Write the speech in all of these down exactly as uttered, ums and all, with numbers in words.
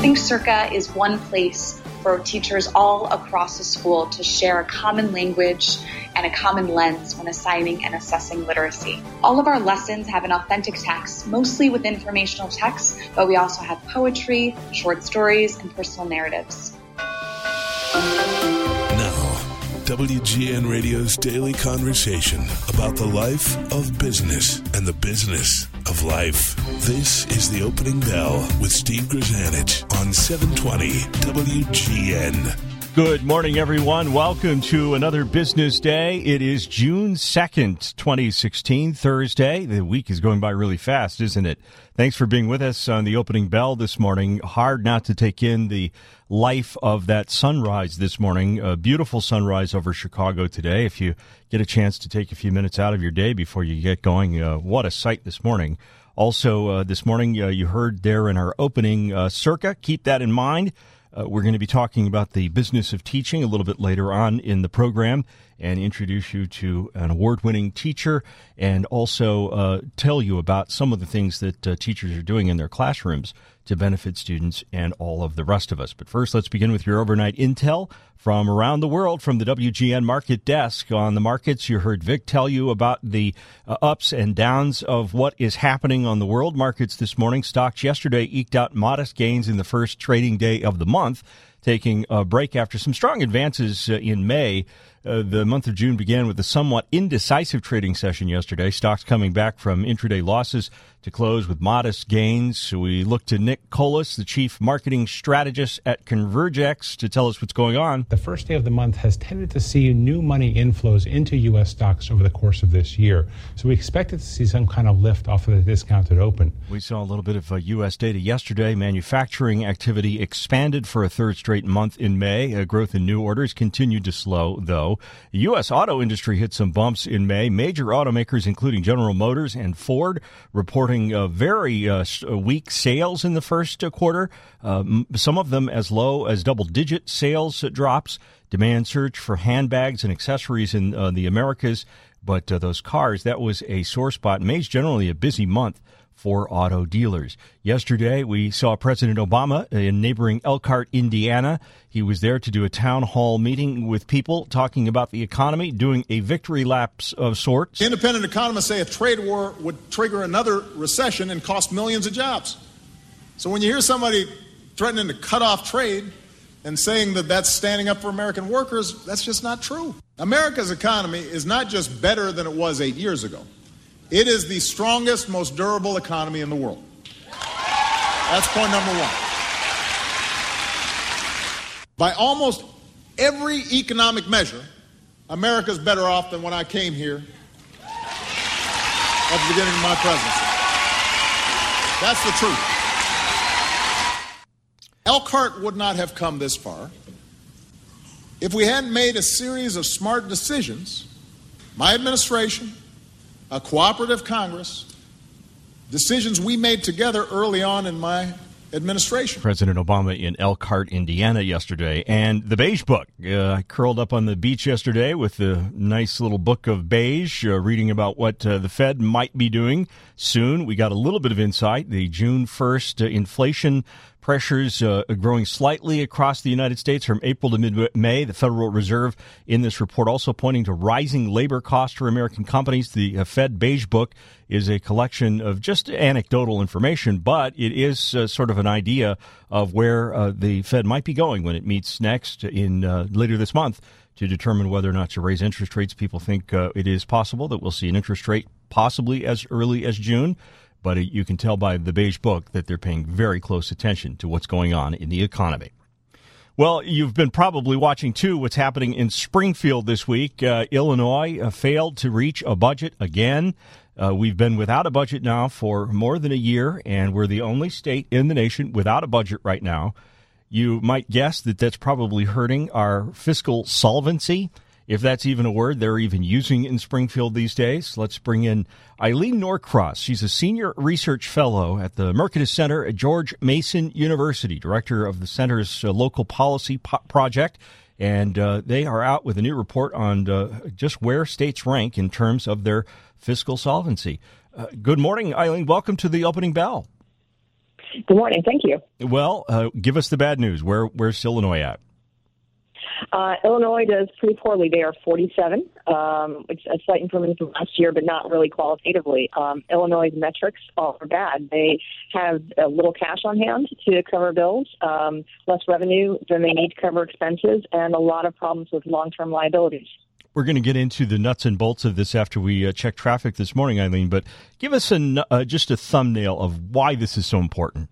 Think Circa is one place for teachers all across the school to share a common language and a common lens when assigning and assessing literacy. All of our lessons have an authentic text, mostly with informational text, but we also have poetry, short stories, and personal narratives. Now, W G N Radio's daily conversation about the life of business and the business of life. This is The Opening Bell with Steve Grzanich on seven twenty W G N. Good morning, everyone. Welcome to another business day. It is June second, twenty sixteen, Thursday. The week is going by really fast, isn't it? Thanks for being with us on The Opening Bell this morning. Hard not to take in the life of that sunrise this morning. A beautiful sunrise over Chicago today. If you get a chance to take a few minutes out of your day before you get going, uh, what a sight this morning. Also, uh, this morning, uh, you heard there in our opening, uh, Circa. Keep that in mind. Uh, we're going to be talking about the business of teaching a little bit later on in the program and introduce you to an award-winning teacher and also uh, tell you about some of the things that uh, teachers are doing in their classrooms to benefit students and all of the rest of us. But first, let's begin with your overnight intel from around the world from the W G N Market Desk. On the markets, you heard Vic tell you about the uh, ups and downs of what is happening on the world markets this morning. Stocks yesterday eked out modest gains in the first trading day of the month, taking a break after some strong advances uh, in May. Uh, the month of June began with a somewhat indecisive trading session yesterday. Stocks coming back from intraday losses to close with modest gains. So we look to Nick Colas, the chief marketing strategist at Convergex, to tell us what's going on. The first day of the month has tended to see new money inflows into U S stocks over the course of this year. So we expected to see some kind of lift off of the discounted open. We saw a little bit of uh, U S data yesterday. Manufacturing activity expanded for a third straight month in May. Uh, growth in new orders continued to slow, though. The U S auto industry hit some bumps in May. Major automakers, including General Motors and Ford, reporting uh, very uh, weak sales in the first uh, quarter. Uh, some of them as low as double-digit sales uh, drops. Demand surge for handbags and accessories in uh, the Americas. But uh, those cars, that was a sore spot. May's generally a busy month for auto dealers. Yesterday, we saw President Obama in neighboring Elkhart, Indiana. He was there to do a town hall meeting with people, talking about the economy, doing a victory lap of sorts. Independent economists say a trade war would trigger another recession and cost millions of jobs. So when you hear somebody threatening to cut off trade and saying that that's standing up for American workers, that's just not true. America's economy is not just better than it was eight years ago. It is the strongest, most durable economy in the world. That's point number one. By almost every economic measure, America's better off than when I came here at the beginning of my presidency. That's the truth. Elkhart would not have come this far if we hadn't made a series of smart decisions, my administration, a cooperative Congress, decisions we made together early on in my administration. President Obama in Elkhart, Indiana yesterday. And the Beige Book. Uh, I curled up on the beach yesterday with the nice little book of Beige, uh, reading about what uh, the Fed might be doing soon. We got a little bit of insight. The June first uh, inflation pressures uh, growing slightly across the United States from April to mid-May. The Federal Reserve in this report also pointing to rising labor costs for American companies. The uh, Fed Beige Book is a collection of just anecdotal information, but it is uh, sort of an idea of where uh, the Fed might be going when it meets next in uh, later this month to determine whether or not to raise interest rates. People think uh, it is possible that we'll see an interest rate possibly as early as June. But you can tell by the Beige Book that they're paying very close attention to what's going on in the economy. Well, you've been probably watching, too, what's happening in Springfield this week. Uh, Illinois uh, failed to reach a budget again. Uh, we've been without a budget now for more than a year, and we're the only state in the nation without a budget right now. You might guess that that's probably hurting our fiscal solvency, if that's even a word they're even using in Springfield these days. Let's bring in Eileen Norcross. She's a senior research fellow at the Mercatus Center at George Mason University, director of the center's uh, local policy po- project. And uh, they are out with a new report on uh, just where states rank in terms of their fiscal solvency. Uh, good morning, Eileen. Welcome to the Opening Bell. Good morning. Thank you. Well, uh, give us the bad news. Where Where's Illinois at? Uh, Illinois does pretty poorly. They are forty-seven, um, which is a slight improvement from last year, but not really qualitatively. Um, Illinois' metrics are bad. They have a little cash on hand to cover bills, um, less revenue than they need to cover expenses, and a lot of problems with long-term liabilities. We're going to get into the nuts and bolts of this after we uh, check traffic this morning, Eileen, but give us a, uh, just a thumbnail of why this is so important.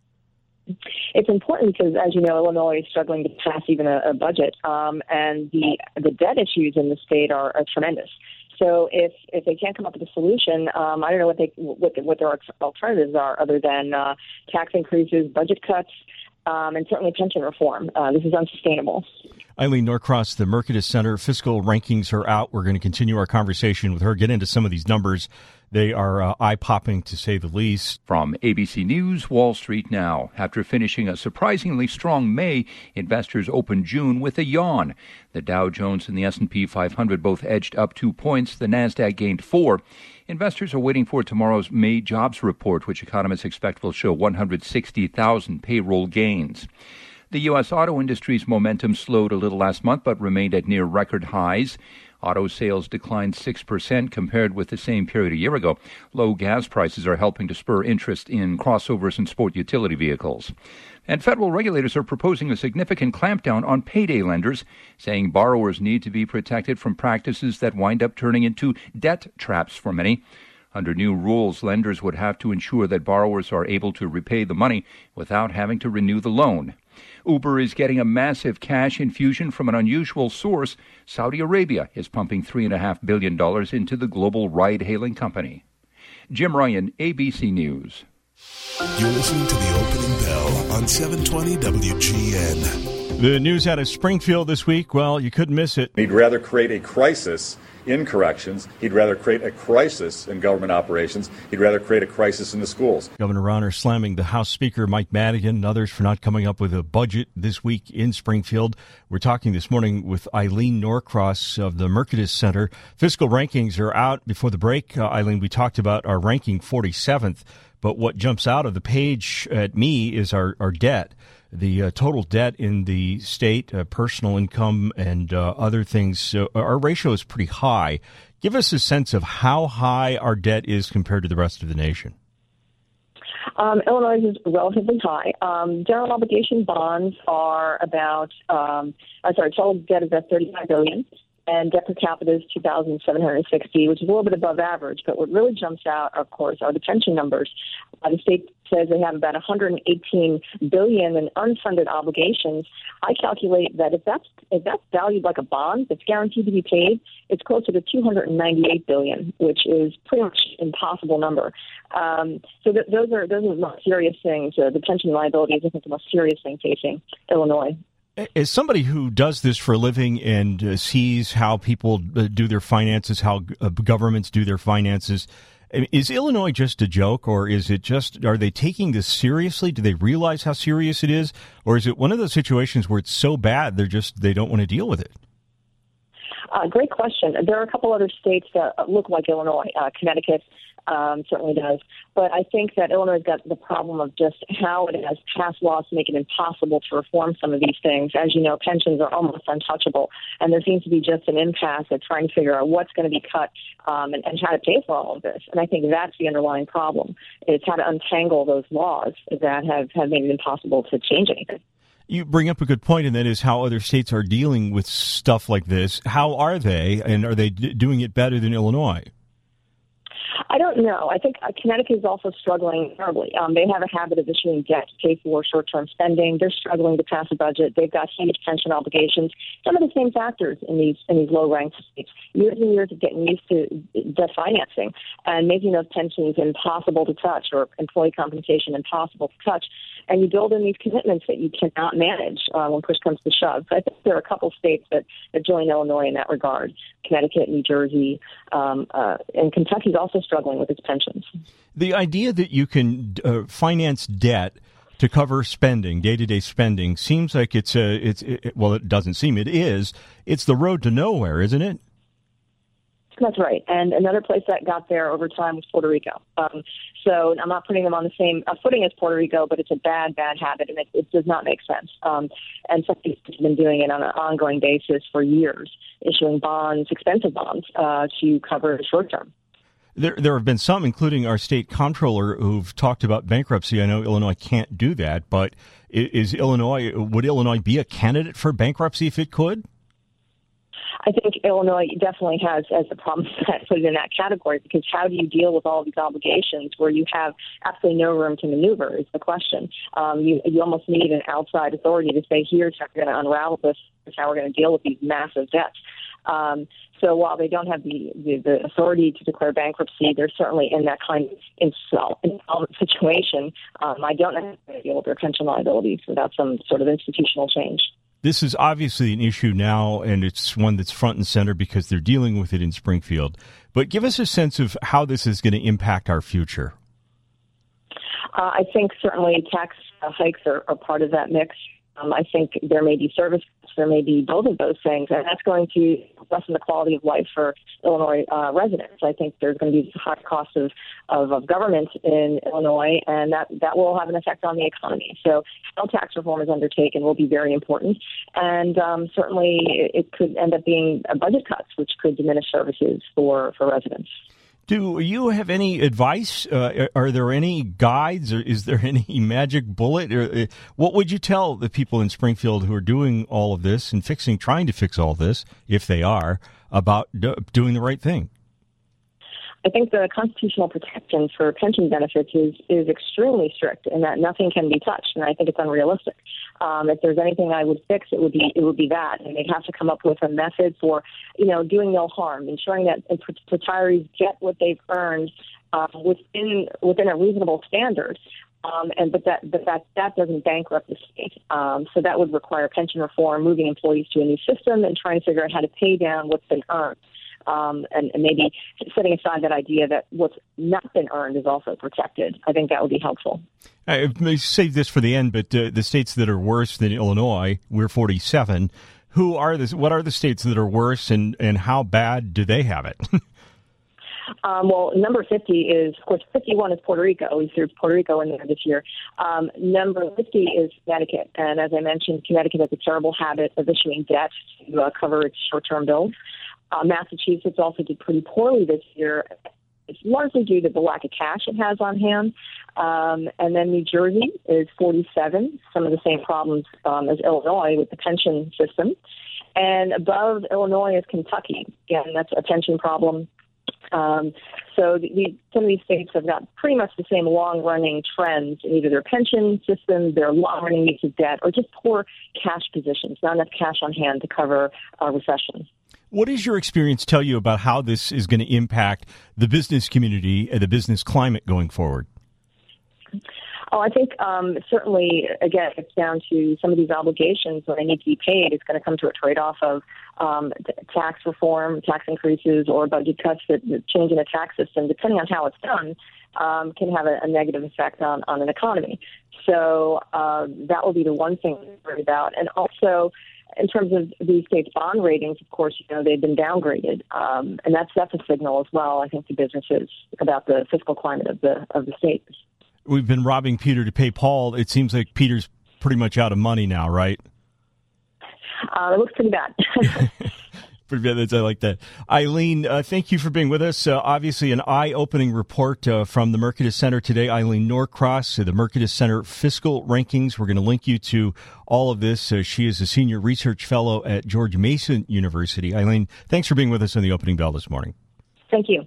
It's important because, as you know, Illinois is struggling to pass even a, a budget, um, and the the debt issues in the state are, are tremendous. So if if they can't come up with a solution, um, I don't know what they what, the, what their alternatives are other than uh, tax increases, budget cuts, um, and certainly pension reform. Uh, this is unsustainable. Eileen Norcross, the Mercatus Center fiscal rankings are out. We're going to continue our conversation with her, get into some of these numbers. They are uh, eye-popping, to say the least. From A B C News, Wall Street Now. After finishing a surprisingly strong May, investors opened June with a yawn. The Dow Jones and the S and P five hundred both edged up two points. The Nasdaq gained four. Investors are waiting for tomorrow's May jobs report, which economists expect will show one hundred sixty thousand payroll gains. The U S auto industry's momentum slowed a little last month, but remained at near record highs. Auto sales declined six percent compared with the same period a year ago. Low gas prices are helping to spur interest in crossovers and sport utility vehicles. And federal regulators are proposing a significant clampdown on payday lenders, saying borrowers need to be protected from practices that wind up turning into debt traps for many. Under new rules, lenders would have to ensure that borrowers are able to repay the money without having to renew the loan. Uber is getting a massive cash infusion from an unusual source. Saudi Arabia is pumping three point five billion dollars into the global ride-hailing company. Jim Ryan, A B C News. You're listening to the opening bell on seven twenty W G N. The news out of Springfield this week, well, you couldn't miss it. He'd rather create a crisis in corrections. He'd rather create a crisis in government operations. He'd rather create a crisis in the schools. Governor Rauner slamming the House Speaker Mike Madigan and others for not coming up with a budget this week in Springfield. We're talking this morning with Eileen Norcross of the Mercatus Center. Fiscal rankings are out before the break. Uh, Eileen, we talked about our ranking forty-seventh, but what jumps out of the page at me is our, our debt. The uh, total debt in the state, uh, personal income, and uh, other things, uh, our ratio is pretty high. Give us a sense of how high our debt is compared to the rest of the nation. Um, Illinois is relatively high. Um, general obligation bonds are about, um, I'm sorry, total debt is at thirty-five billion dollars. And debt per capita is two thousand seven hundred sixty, which is a little bit above average. But what really jumps out, of course, are the pension numbers. Uh, the state says they have about one hundred eighteen billion dollars in unfunded obligations. I calculate that if that's if that's valued like a bond that's guaranteed to be paid, it's closer to two hundred ninety-eight billion dollars, which is pretty much an impossible number. Um, so th- those are those are the most serious things. Uh, the pension liability is, I think, the most serious thing facing Illinois. As somebody who does this for a living and uh, sees how people uh, do their finances, how uh, governments do their finances, is Illinois just a joke, or is it just, are they taking this seriously? Do they realize how serious it is? Or is it one of those situations where it's so bad they're just, they don't want to deal with it? Uh, great question. There are a couple other states that look like Illinois. Uh, Connecticut um, certainly does. But I think that Illinois has got the problem of just how it has passed laws to make it impossible to reform some of these things. As you know, pensions are almost untouchable. And there seems to be just an impasse at trying to figure out what's going to be cut um, and, and how to pay for all of this. And I think that's the underlying problem. It's how to untangle those laws that have, have made it impossible to change anything. You bring up a good point, and that is how other states are dealing with stuff like this. How are they, and are they d- doing it better than Illinois? I don't know. I think uh, Connecticut is also struggling terribly. Um, they have a habit of issuing debt to pay for short-term spending. They're struggling to pass a budget. They've got huge pension obligations. Some of the same factors in these in these low-ranked states. Years and years of getting used to debt financing and making those pensions impossible to touch, or employee compensation impossible to touch. And you build in these commitments that you cannot manage uh, when push comes to shove. So I think there are a couple states that, that join Illinois in that regard. Connecticut, New Jersey, um, uh, and Kentucky is also struggling with its pensions. The idea that you can uh, finance debt to cover spending, day-to-day spending, seems like it's a, it's it, well, it doesn't seem, it is. It's the road to nowhere, isn't it? That's right. And another place that got there over time was Puerto Rico. Um, so I'm not putting them on the same uh, footing as Puerto Rico, but it's a bad, bad habit, and it, it does not make sense. Um, and some people have been doing it on an ongoing basis for years, issuing bonds, expensive bonds, uh, to cover the short term. There, there have been some, including our state comptroller, who've talked about bankruptcy. I know Illinois can't do that, but is Illinois, would Illinois be a candidate for bankruptcy if it could? I think Illinois definitely has as a problem set put it in that category, because how do you deal with all these obligations where you have absolutely no room to maneuver is the question. Um, you, you almost need an outside authority to say, here's how we're going to unravel this, here's how we're going to deal with these massive debts. Um, so while they don't have the, the, the authority to declare bankruptcy, they're certainly in that kind of insolvent situation. Um, I don't know how to deal with their pension liabilities without some sort of institutional change. This is obviously an issue now, and it's one that's front and center because they're dealing with it in Springfield. But give us a sense of how this is going to impact our future. Uh, I think certainly tax uh, hikes are, are part of that mix. Um, I think there may be service, there may be both of those things, and that's going to lessen the quality of life for Illinois uh, residents. I think there's going to be high cost of, of, of government in Illinois, and that, that will have an effect on the economy. So how tax reform is undertaken will be very important, and um, certainly it could end up being budget cuts, which could diminish services for, for residents. Do you have any advice? Uh, are there any guides, or is there any magic bullet? Or, uh, what would you tell the people in Springfield who are doing all of this and fixing, trying to fix all this, if they are, about do, doing the right thing? I think the constitutional protection for pension benefits is, is extremely strict, in that nothing can be touched, and I think it's unrealistic. Um, if there's anything I would fix, it would be it would be that, and they'd have to come up with a method for, you know, doing no harm, ensuring that retirees get what they've earned um, within within a reasonable standard. Um, and but that but that that doesn't bankrupt the state. Um, so that would require pension reform, moving employees to a new system, and trying to figure out how to pay down what's been earned. Um, and, and maybe setting aside that idea that what's not been earned is also protected. I think that would be helpful. I may save this for the end, but uh, the states that are worse than Illinois, we're forty-seven. Who are the, what are the states that are worse, and, and how bad do they have it? Um, well, number fifty is, of course, fifty-one is Puerto Rico. We threw Puerto Rico in there this year. Um, number fifty is Connecticut. And as I mentioned, Connecticut has a terrible habit of issuing debt to uh, cover its short-term bills. Uh, Massachusetts also did pretty poorly this year. It's largely due to the lack of cash it has on hand. Um, and then New Jersey is forty-seven, some of the same problems um, as Illinois with the pension system. And above Illinois is Kentucky. Again, that's a pension problem. Um, so the, the, some of these states have got pretty much the same long-running trends in either their pension system, their long-running needs of debt, or just poor cash positions, not enough cash on hand to cover a recession. What does your experience tell you about how this is going to impact the business community and the business climate going forward? Oh, I think um, certainly, again, it's down to some of these obligations when they need to be paid. It's going to come to a trade-off of um, tax reform, tax increases, or budget cuts. That change in the tax system, depending on how it's done, um, can have a, a negative effect on, on an economy. So uh, that will be the one thing to worry about. And also, in terms of these states' bond ratings, of course, you know, they've been downgraded, um, and that's that's a signal as well, I think, to businesses about the fiscal climate of the of the states. We've been robbing Peter to pay Paul. It seems like Peter's pretty much out of money now, right? Uh, it looks pretty bad. Pretty bad. I like that. Eileen, uh, thank you for being with us. Uh, obviously, an eye-opening report uh, from the Mercatus Center today. Eileen Norcross, uh, the Mercatus Center Fiscal Rankings. We're going to link you to all of this. Uh, she is a senior research fellow at George Mason University. Eileen, thanks for being with us on the Opening Bell this morning. Thank you.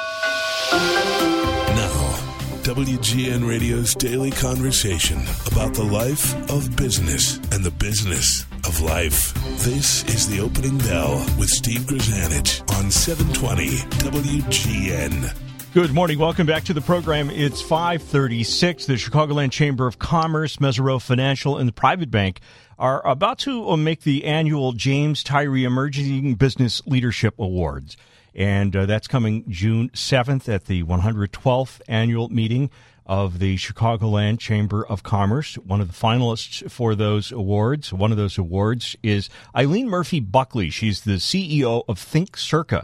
W G N Radio's daily conversation about the life of business and the business of life. This is the Opening Bell with Steve Grzanich on seven twenty W G N. Good morning. Welcome back to the program. It's five thirty-six. The Chicagoland Chamber of Commerce, Mesereau Financial, and the Private Bank are about to make the annual James Tyree Emerging Business Leadership Awards. And uh, that's coming June seventh at the one hundred twelfth annual meeting of the Chicagoland Chamber of Commerce. One of the finalists for those awards, one of those awards is Eileen Murphy Buckley. She's the C E O of Think Circa.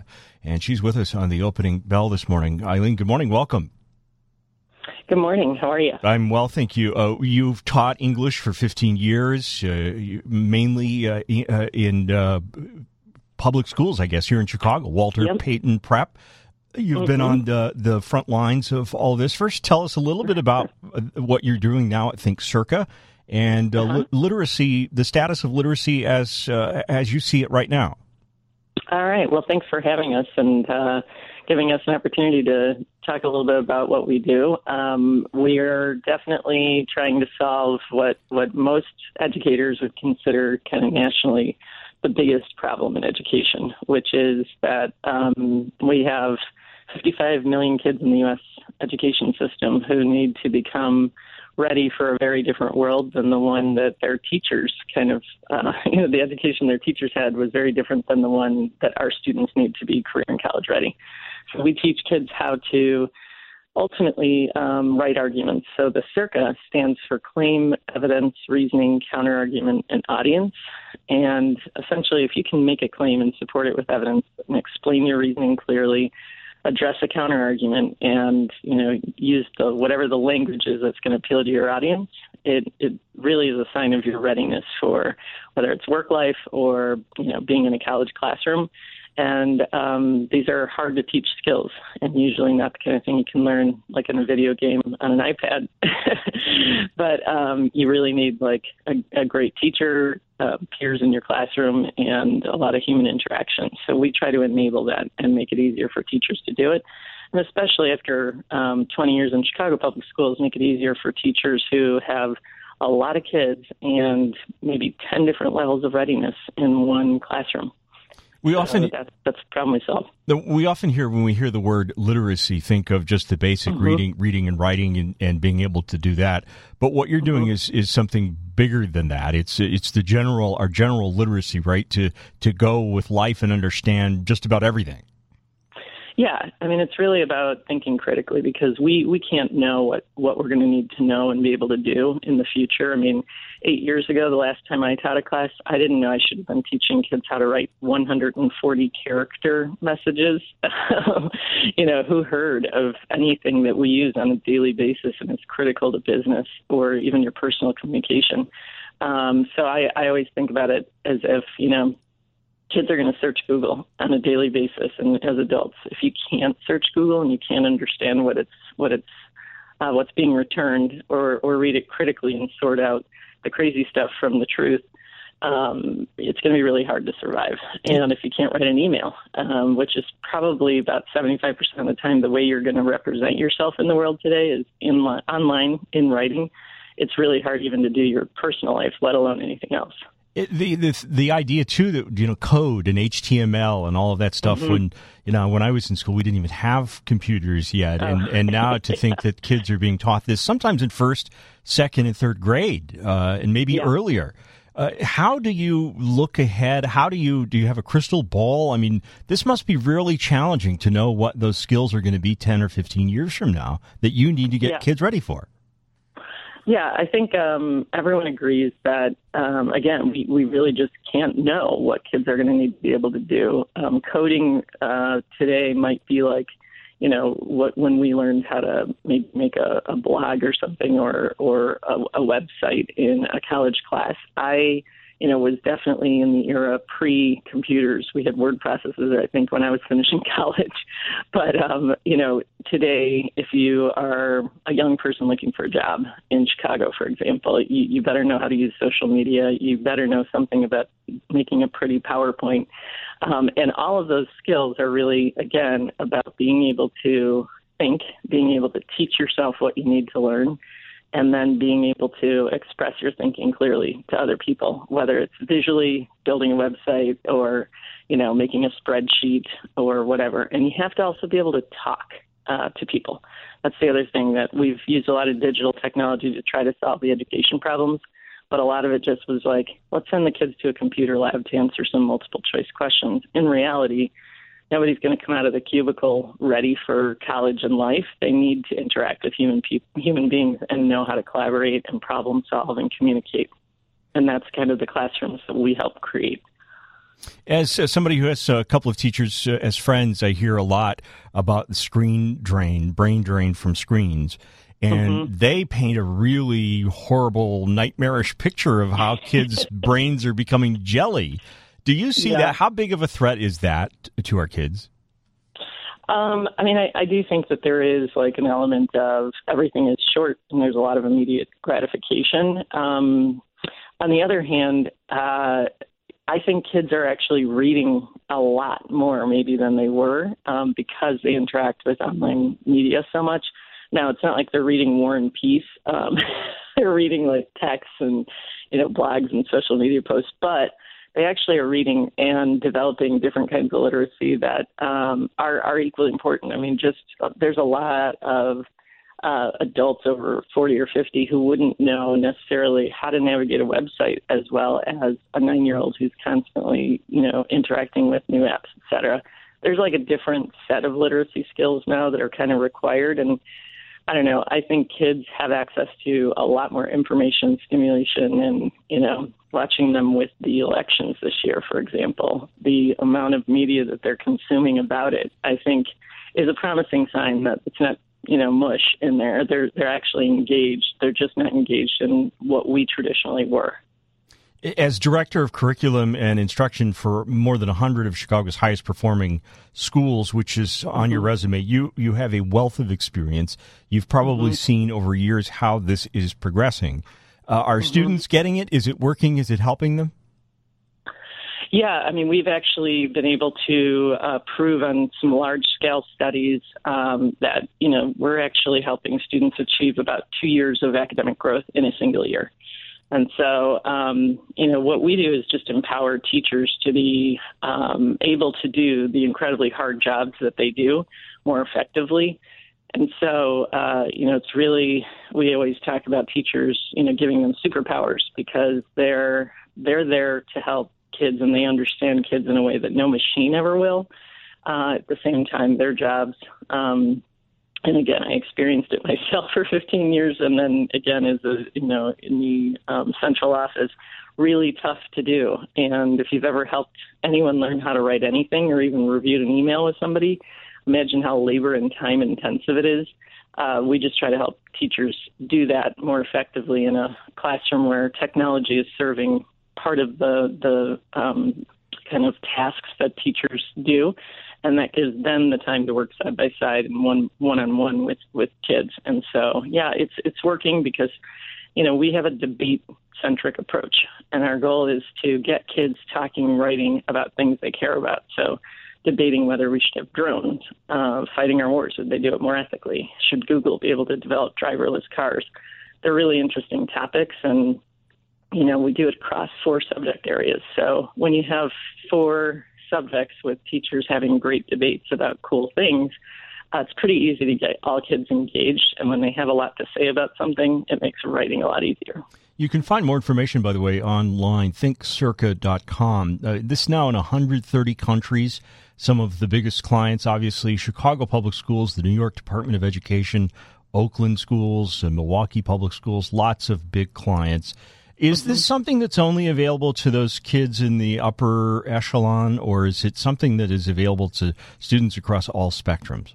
and she's with us on the opening bell this morning. Eileen, good morning. Welcome. Good morning. How are you? I'm well, thank you. Uh, you've taught English for fifteen years, uh, mainly uh, in uh, public schools, I guess, here in Chicago, Walter yep. Payton Prep. You've mm-hmm. been on the, the front lines of all this. First, tell us a little bit about what you're doing now at Think Circa and uh, uh-huh. li- literacy, the status of literacy as uh, as you see it right now. All right. Well, thanks for having us and uh, giving us an opportunity to talk a little bit about what we do. Um, we are definitely trying to solve what, what most educators would consider kind of nationally the biggest problem in education, which is that um, we have fifty-five million kids in the U S education system who need to become ready for a very different world than the one that their teachers kind of, uh, you know, the education their teachers had was very different than the one that our students need to be career and college ready. So we teach kids how to ultimately um, write arguments. So the CIRCA stands for Claim, Evidence, Reasoning, Counterargument, and Audience. And essentially, if you can make a claim and support it with evidence and explain your reasoning clearly, address a counterargument, and you know use the whatever the language is that's going to appeal to your audience, it it really is a sign of your readiness for whether it's work life or you know being in a college classroom. And um, these are hard to teach skills, and usually not the kind of thing you can learn like in a video game on an iPad. But um, you really need like a, a great teacher, uh, peers in your classroom, and a lot of human interaction. So we try to enable that and make it easier for teachers to do it. And especially after um, twenty years in Chicago Public Schools, make it easier for teachers who have a lot of kids and maybe ten different levels of readiness in one classroom. We often uh, that's, that's the problem we solve. We often hear when we hear the word literacy, think of just the basic mm-hmm. reading, reading and writing, and, and being able to do that. But what you're doing mm-hmm. is, is something bigger than that. It's it's the general our general literacy, right? To to go with life and understand just about everything. Yeah, I mean, it's really about thinking critically because we, we can't know what, what we're going to need to know and be able to do in the future. I mean, eight years ago, the last time I taught a class, I didn't know I should have been teaching kids how to write one hundred forty character messages. You know, who heard of anything that we use on a daily basis and it's critical to business or even your personal communication? Um, so I, I always think about it as if, you know, kids are going to search Google on a daily basis, and as adults, if you can't search Google and you can't understand what it's what it's uh, what's being returned, or or read it critically and sort out the crazy stuff from the truth, um, it's going to be really hard to survive. And if you can't write an email, um, which is probably about seventy-five percent of the time the way you're going to represent yourself in the world today is in li- online in writing, it's really hard even to do your personal life, let alone anything else. It, the, the the idea too that you know code and H T M L and all of that stuff mm-hmm. when you know when I was in school we didn't even have computers yet, oh. and and now to think that kids are being taught this sometimes in first, second, and third grade, uh, and maybe yeah. earlier. Uh, how do you look ahead? How do you do you have a crystal ball? I mean, this must be really challenging to know what those skills are going to be ten or fifteen years from now that you need to get yeah. kids ready for. Yeah, I think um, everyone agrees that, um, again, we, we really just can't know what kids are going to need to be able to do. Um, coding uh, today might be like, you know, what when we learned how to make, make a, a blog or something or, or a, a website in a college class. I, you know, was definitely in the era pre-computers. We had word processors, I think, when I was finishing college. But, um, you know, today, if you are a young person looking for a job in Chicago, for example, you, you better know how to use social media. You better know something about making a pretty PowerPoint. Um, and all of those skills are really, again, about being able to think, being able to teach yourself what you need to learn, and then being able to express your thinking clearly to other people, whether it's visually building a website or, you know, making a spreadsheet or whatever. And you have to also be able to talk uh, to people. That's the other thing, that we've used a lot of digital technology to try to solve the education problems, but a lot of it just was like, let's send the kids to a computer lab to answer some multiple choice questions. In reality, nobody's going to come out of the cubicle ready for college and life. They need to interact with human pe- human beings and know how to collaborate and problem solve and communicate. And that's kind of the classrooms that we help create. As uh, somebody who has a couple of teachers uh, as friends, I hear a lot about the screen drain, brain drain from screens. And mm-hmm. they paint a really horrible, nightmarish picture of how kids' brains are becoming jelly. Do you see yeah. that? How big of a threat is that to our kids? Um, I mean, I, I do think that there is like an element of everything is short and there's a lot of immediate gratification. Um, on the other hand, uh, I think kids are actually reading a lot more maybe than they were um, because they interact with online media so much. Now, it's not like they're reading War and Peace. Um, they're reading like texts and, you know, blogs and social media posts, but they actually are reading and developing different kinds of literacy that um, are, are equally important. I mean, just uh, there's a lot of uh, adults over forty or fifty who wouldn't know necessarily how to navigate a website as well as a nine-year-old who's constantly, you know, interacting with new apps, et cetera. There's like a different set of literacy skills now that are kind of required. And I don't know, I think kids have access to a lot more information, stimulation, and, you know, watching them with the elections this year, for example, the amount of media that they're consuming about it, I think is a promising sign that it's not, you know, mush in there. They're, they're actually engaged. They're just not engaged in what we traditionally were. As director of curriculum and instruction for more than one hundred of Chicago's highest performing schools, which is on mm-hmm. your resume, you, you have a wealth of experience. You've probably mm-hmm. seen over years how this is progressing. Uh, are mm-hmm. students getting it? Is it working? Is it helping them? Yeah, I mean, we've actually been able to uh, prove on some large-scale studies um, that, you know, we're actually helping students achieve about two years of academic growth in a single year. And so, um, you know, what we do is just empower teachers to be um, able to do the incredibly hard jobs that they do more effectively. And so, uh, you know, it's really, we always talk about teachers, you know, giving them superpowers because they're they're there to help kids and they understand kids in a way that no machine ever will. Uh, at the same time, their jobs, um, and again, I experienced it myself for fifteen years, and then again, as a, you know, in the um, central office, really tough to do. And if you've ever helped anyone learn how to write anything or even reviewed an email with somebody, imagine how labor and time intensive it is. Uh, we just try to help teachers do that more effectively in a classroom where technology is serving part of the the um, kind of tasks that teachers do. And that gives them the time to work side by side and one one on one with with kids. And so, yeah, it's it's working because, you know, we have a debate centric approach, and our goal is to get kids talking, writing about things they care about. So, debating whether we should have drones, uh, fighting our wars, should they do it more ethically? Should Google be able to develop driverless cars? They're really interesting topics, and you know, we do it across four subject areas. So when you have four subjects with teachers having great debates about cool things, uh, it's pretty easy to get all kids engaged. And when they have a lot to say about something, it makes writing a lot easier. You can find more information, by the way, online, think circa dot com. Uh, this is now in one hundred thirty countries. Some of the biggest clients, obviously, Chicago Public Schools, the New York Department of Education, Oakland Schools, and Milwaukee Public Schools, lots of big clients. Is this something that's only available to those kids in the upper echelon, or is it something that is available to students across all spectrums?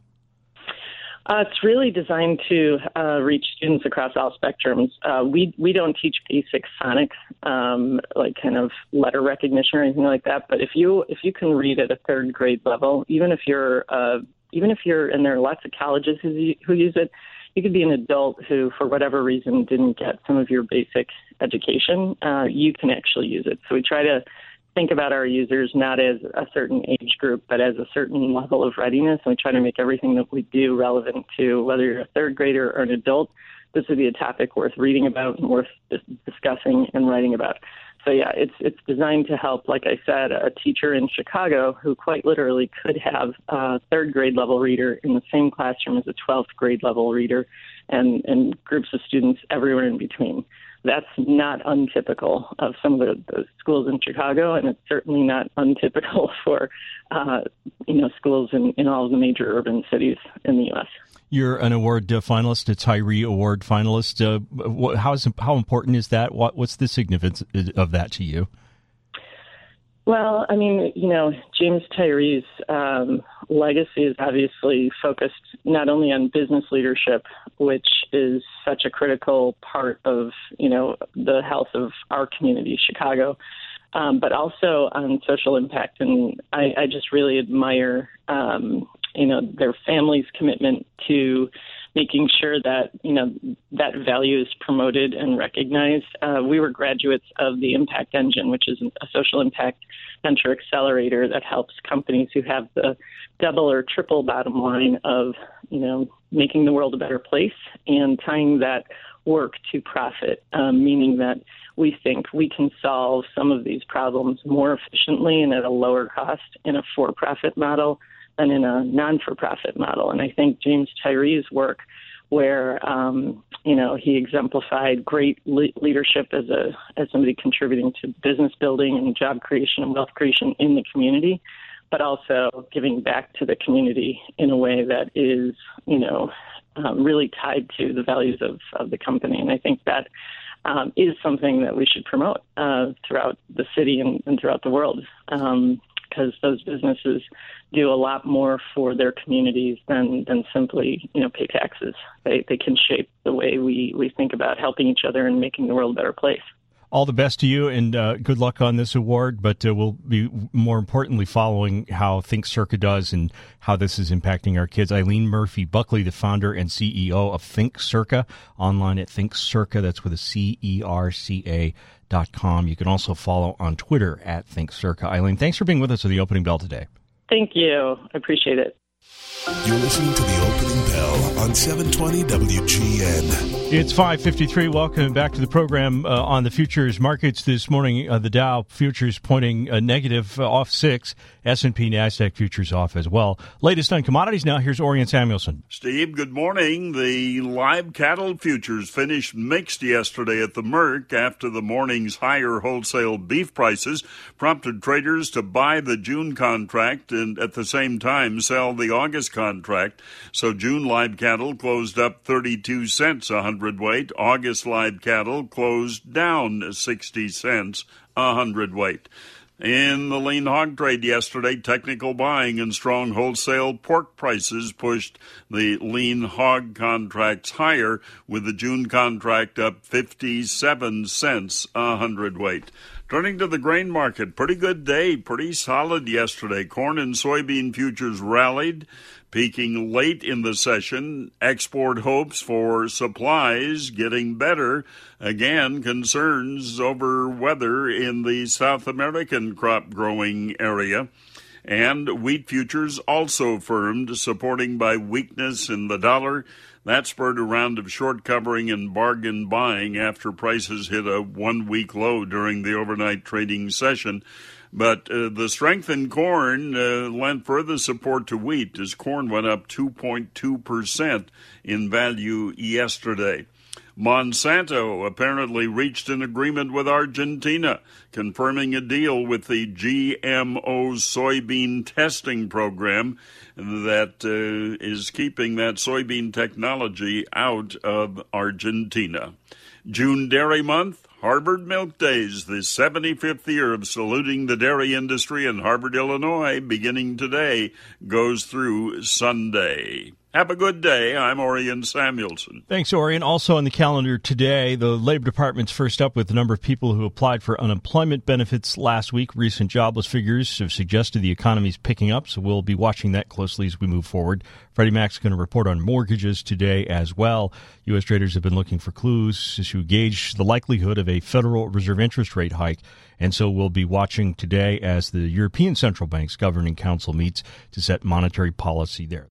Uh, it's really designed to uh, reach students across all spectrums. Uh, we we don't teach basic phonics, um, like kind of letter recognition or anything like that. But if you if you can read at a third grade level, even if you're uh, even if you're and there are lots of colleges who who use it. You could be an adult who, for whatever reason, didn't get some of your basic education. Uh, you can actually use it. So we try to think about our users not as a certain age group, but as a certain level of readiness. And we try to make everything that we do relevant to whether you're a third grader or an adult. This would be a topic worth reading about and worth discussing and writing about. So, yeah, it's it's designed to help, like I said, a teacher in Chicago who quite literally could have a third grade level reader in the same classroom as a twelfth grade level reader and, and groups of students everywhere in between. That's not untypical of some of the, the schools in Chicago, and it's certainly not untypical for, uh, you know, schools in, in all of the major urban cities in the U S You're an award uh, finalist, a Tyree Award finalist. Uh, what, how, is, how important is that? What, what's the significance of that to you? Well, I mean, you know, James Tyree's um, legacy is obviously focused not only on business leadership, which is such a critical part of, you know, the health of our community, Chicago, um, but also on social impact. And I, I just really admire, um, you know, their family's commitment to making sure that, you know, that value is promoted and recognized. Uh, we were graduates of the Impact Engine, which is a social impact venture accelerator that helps companies who have the double or triple bottom line of, you know, making the world a better place and tying that work to profit, um, meaning that we think we can solve some of these problems more efficiently and at a lower cost in a for-profit model than in a non-for-profit model. And I think James Tyree's work, where um, you know he exemplified great le- leadership as a as somebody contributing to business building and job creation and wealth creation in the community, but also giving back to the community in a way that is you know um, really tied to the values of, of the company. And I think that um, is something that we should promote uh, throughout the city and, and throughout the world. Um, because those businesses do a lot more for their communities than, than simply, you know, pay taxes. They they can shape the way we, we think about helping each other and making the world a better place. All the best to you, and uh, good luck on this award, but uh, we'll be more importantly following how Think Circa does and how this is impacting our kids. Eileen Murphy Buckley, the founder and C E O of Think Circa, online at Think Circa, that's with a C E R C A dot com. You can also follow on Twitter at Think Circa. Eileen, thanks for being with us at the opening bell today. Thank you. I appreciate it. You're listening to the opening bell on seven twenty W G N. It's five fifty-three. Welcome back to the program. Uh, on the futures markets this morning, uh, the Dow futures pointing uh, negative, uh, off six. S and P NASDAQ futures off as well. Latest on commodities now. Here's Orion Samuelson. Steve, good morning. The live cattle futures finished mixed yesterday at the Merc after the morning's higher wholesale beef prices prompted traders to buy the June contract and at the same time sell the August contract. So June live cattle closed up thirty-two cents a hundredweight. August live cattle closed down sixty cents a hundredweight. In the lean hog trade yesterday, technical buying and strong wholesale pork prices pushed the lean hog contracts higher, with the June contract up fifty-seven cents a hundredweight. Turning to the grain market, pretty good day, pretty solid yesterday. Corn and soybean futures rallied, peaking late in the session. Export hopes for supplies getting better. Again, concerns over weather in the South American crop growing area. And wheat futures also firmed, supporting by weakness in the dollar. That spurred a round of short covering and bargain buying after prices hit a one-week low during the overnight trading session. But uh, the strength in corn uh, lent further support to wheat as corn went up two point two percent in value yesterday. Monsanto apparently reached an agreement with Argentina, confirming a deal with the G M O soybean testing program that uh, is keeping that soybean technology out of Argentina. June Dairy Month, Harvard Milk Days, the seventy-fifth year of saluting the dairy industry in Harvard, Illinois, beginning today, goes through Sunday. Have a good day. I'm Orion Samuelson. Thanks, Orion. Also on the calendar today, the Labor Department's first up with the number of people who applied for unemployment benefits last week. Recent jobless figures have suggested the economy's picking up, so we'll be watching that closely as we move forward. Freddie Mac's going to report on mortgages today as well. U S traders have been looking for clues to gauge the likelihood of a Federal Reserve interest rate hike, and so we'll be watching today as the European Central Bank's Governing Council meets to set monetary policy there.